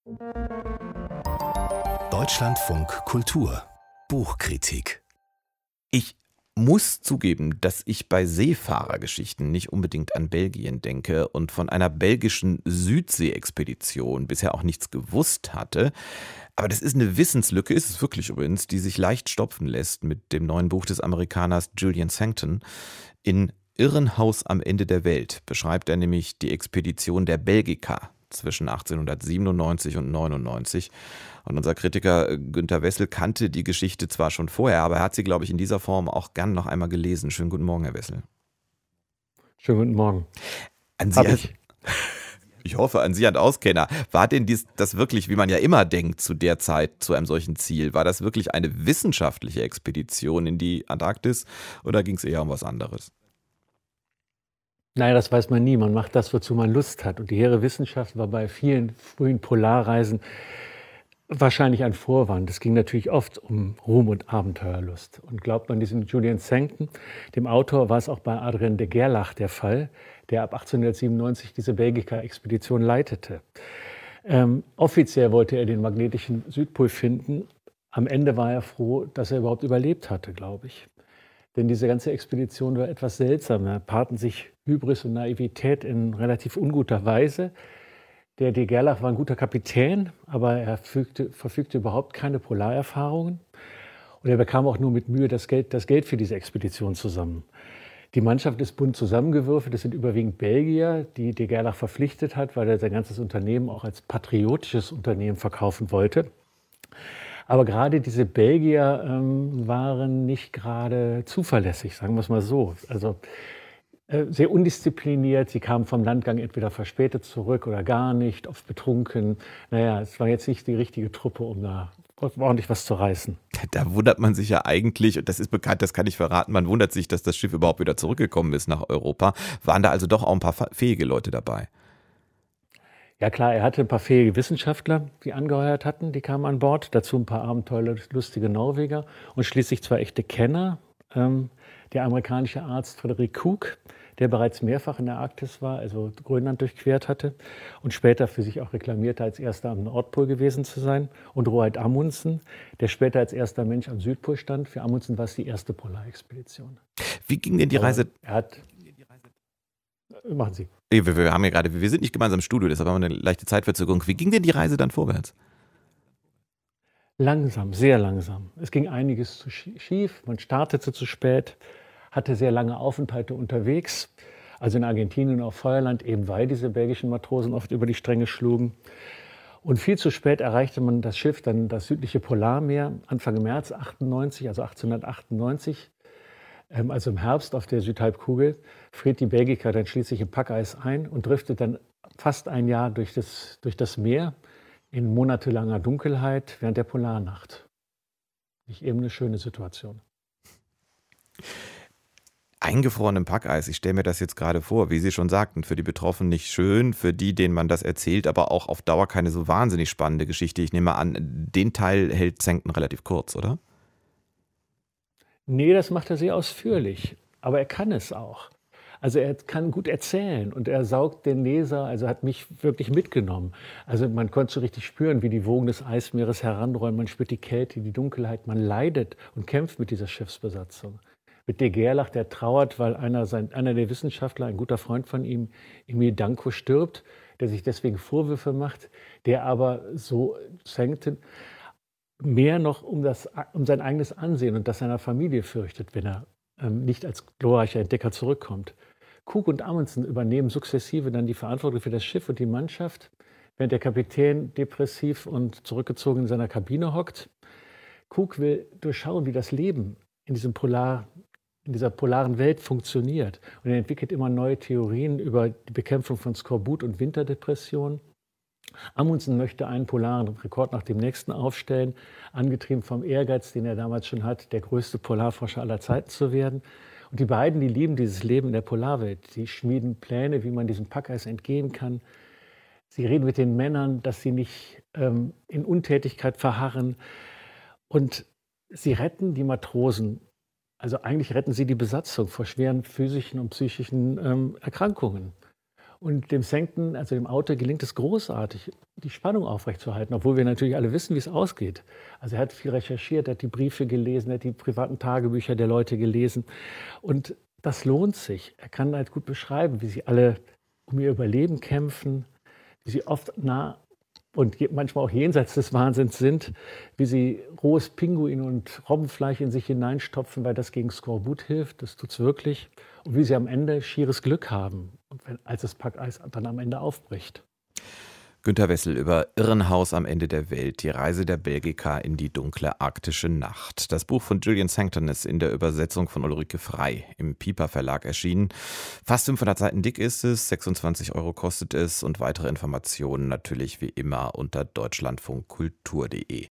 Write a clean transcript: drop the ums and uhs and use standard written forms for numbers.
Deutschlandfunk Kultur Buchkritik. Ich muss zugeben, dass ich bei Seefahrergeschichten nicht unbedingt an Belgien denke und von einer belgischen Südsee-Expedition bisher auch nichts gewusst hatte. Aber das ist eine Wissenslücke, ist es wirklich übrigens, die sich leicht stopfen lässt mit dem neuen Buch des Amerikaners Julian Sancton. In Irrenhaus am Ende der Welt beschreibt er nämlich die Expedition der Belgica zwischen 1897 und 99. Und unser Kritiker Günter Wessel kannte die Geschichte zwar schon vorher, aber er hat sie, glaube ich, in dieser Form auch gern noch einmal gelesen. Schönen guten Morgen, Herr Wessel. Schönen guten Morgen. An Sie ich hoffe, an Sie als Auskenner. War denn das wirklich, wie man ja immer denkt, zu der Zeit, zu einem solchen Ziel? War das wirklich eine wissenschaftliche Expedition in die Antarktis oder ging es eher um was anderes? Naja, das weiß man nie. Man macht das, wozu man Lust hat. Und die hehre Wissenschaft war bei vielen frühen Polarreisen wahrscheinlich ein Vorwand. Es ging natürlich oft um Ruhm und Abenteuerlust. Und glaubt man diesem Julian Sancton, dem Autor, war es auch bei Adrien de Gerlach der Fall, der ab 1897 diese Belgica-Expedition leitete. Offiziell wollte er den magnetischen Südpol finden. Am Ende war er froh, dass er überhaupt überlebt hatte, glaube ich. Denn diese ganze Expedition war etwas seltsam. Da paarten sich Hybris und Naivität in relativ unguter Weise. Der de Gerlach war ein guter Kapitän, aber er verfügte überhaupt keine Polarerfahrungen. Und er bekam auch nur mit Mühe das Geld für diese Expedition zusammen. Die Mannschaft ist bunt zusammengewürfelt. Das sind überwiegend Belgier, die de Gerlach verpflichtet hat, weil er sein ganzes Unternehmen auch als patriotisches Unternehmen verkaufen wollte. Aber gerade diese Belgier waren nicht gerade zuverlässig, sagen wir es mal so. Also sehr undiszipliniert. Sie kamen vom Landgang entweder verspätet zurück oder gar nicht, oft betrunken. Naja, es war jetzt nicht die richtige Truppe, um da ordentlich was zu reißen. Da wundert man sich ja eigentlich, und das ist bekannt, das kann ich verraten, man wundert sich, dass das Schiff überhaupt wieder zurückgekommen ist nach Europa. Waren da also doch auch ein paar fähige Leute dabei? Ja klar, er hatte ein paar fähige Wissenschaftler, die angeheuert hatten, die kamen an Bord. Dazu ein paar abenteuerlustige Norweger und schließlich zwei echte Kenner. Der amerikanische Arzt Frederick Cook, der bereits mehrfach in der Arktis war, also Grönland durchquert hatte und später für sich auch reklamierte, als erster am Nordpol gewesen zu sein. Und Roald Amundsen, der später als erster Mensch am Südpol stand. Für Amundsen war es die erste Polarexpedition. Wie ging denn die Reise? Machen Sie. Wir haben ja gerade, wir sind nicht gemeinsam im Studio, deshalb haben wir eine leichte Zeitverzögerung. Wie ging denn die Reise dann vorwärts? Langsam, sehr langsam. Es ging einiges zu schief, man startete zu spät, hatte sehr lange Aufenthalte unterwegs, also in Argentinien und auf Feuerland, eben weil diese belgischen Matrosen oft über die Stränge schlugen. Und viel zu spät erreichte man das Schiff dann das südliche Polarmeer, Anfang März 98, also 1898. Also im Herbst auf der Südhalbkugel friert die Belgica dann schließlich im Packeis ein und driftet dann fast ein Jahr durch das Meer in monatelanger Dunkelheit während der Polarnacht. Nicht eben eine schöne Situation. Eingefroren im Packeis, ich stelle mir das jetzt gerade vor, wie Sie schon sagten, für die Betroffenen nicht schön, für die, denen man das erzählt, aber auch auf Dauer keine so wahnsinnig spannende Geschichte. Ich nehme an, den Teil hält Sancton relativ kurz, oder? Nee, das macht er sehr ausführlich, aber er kann es auch. Also er kann gut erzählen und er saugt den Leser, also hat mich wirklich mitgenommen. Also man konnte so richtig spüren, wie die Wogen des Eismeeres heranrollen, man spürt die Kälte, die Dunkelheit, man leidet und kämpft mit dieser Schiffsbesatzung. Mit de Gerlach, der trauert, weil einer der Wissenschaftler, ein guter Freund von ihm, Emil Danko, stirbt, der sich deswegen Vorwürfe macht, der aber so Sancton mehr noch um sein eigenes Ansehen und das seiner Familie fürchtet, wenn er nicht als glorreicher Entdecker zurückkommt. Cook und Amundsen übernehmen sukzessive dann die Verantwortung für das Schiff und die Mannschaft, während der Kapitän depressiv und zurückgezogen in seiner Kabine hockt. Cook will durchschauen, wie das Leben in dieser polaren Welt funktioniert. Und er entwickelt immer neue Theorien über die Bekämpfung von Skorbut und Winterdepression. Amundsen möchte einen polaren Rekord nach dem nächsten aufstellen, angetrieben vom Ehrgeiz, den er damals schon hat, der größte Polarforscher aller Zeiten zu werden. Und die beiden, die lieben dieses Leben in der Polarwelt. Die schmieden Pläne, wie man diesem Packeis entgehen kann. Sie reden mit den Männern, dass sie nicht in Untätigkeit verharren. Und sie retten die Matrosen. Also eigentlich retten sie die Besatzung vor schweren physischen und psychischen Erkrankungen. Und dem Sankton, also dem Autor, gelingt es großartig, die Spannung aufrechtzuerhalten, obwohl wir natürlich alle wissen, wie es ausgeht. Also er hat viel recherchiert, er hat die Briefe gelesen, er hat die privaten Tagebücher der Leute gelesen. Und das lohnt sich. Er kann halt gut beschreiben, wie sie alle um ihr Überleben kämpfen, wie sie oft nah und manchmal auch jenseits des Wahnsinns sind, wie sie rohes Pinguin- und Robbenfleisch in sich hineinstopfen, weil das gegen Skorbut hilft, das tut's wirklich. Und wie sie am Ende schieres Glück haben, als das Packeis dann am Ende aufbricht. Günter Wessel über Irrenhaus am Ende der Welt, die Reise der Belgica in die dunkle arktische Nacht. Das Buch von Julian Sankton ist in der Übersetzung von Ulrike Frey im Piper Verlag erschienen. Fast 500 Seiten dick ist es, 26 € kostet es und weitere Informationen natürlich wie immer unter deutschlandfunkkultur.de.